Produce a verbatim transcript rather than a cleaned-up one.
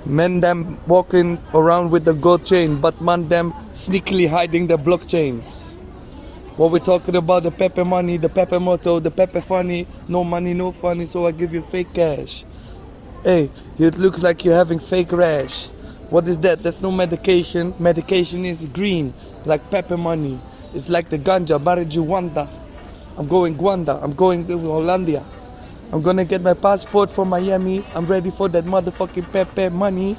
Men them walking around with the gold chain, but man them sneakily hiding the blockchains. What we talking about, the Pepe money, the Pepe motto, the Pepe funny, no money, no funny, so I give you fake cash. Hey, it looks like you're having fake rash. What is that? That's no medication. Medication is green, like Pepe money. It's like the ganja, marijuana. I'm going Guanda, I'm going to Hollandia. I'm gonna get my passport from Miami. I'm ready for that motherfucking Pepe money.